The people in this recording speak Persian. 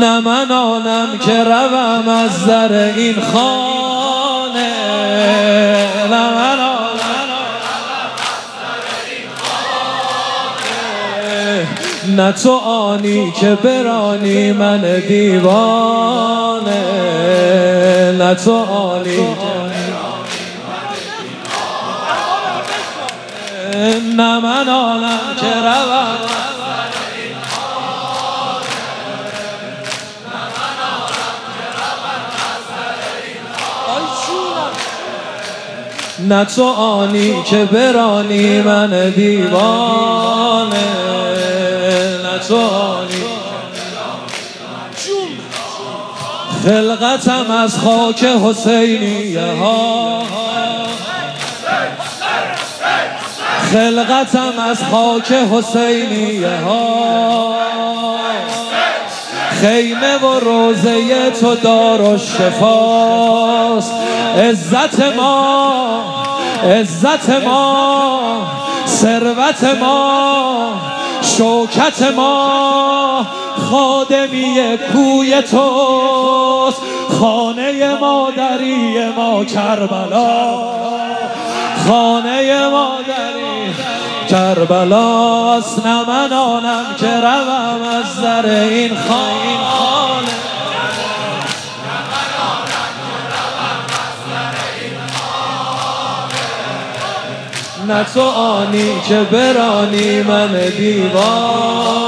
نه من آنم که روم از در این خانه، نه من نه تو آنی که برانی من دیوانه، نه تو آنی نه من آنم که روم نه تو آنی که برانی من دیوانه، نه تو آنی خلقتم از خاک حسینیه ها، خلقتم از خاک حسینیه ها، خیمه و روزه تو دارالشفاست. عزت ما، عزت ما، ثروت ما، شوکت ما خادمی کوی توست. خانه مادری ما کربلا، خانه مادری کربلاست. نه من آنم که روم از در این خانه، نه تو آنی که برانی من دیوان.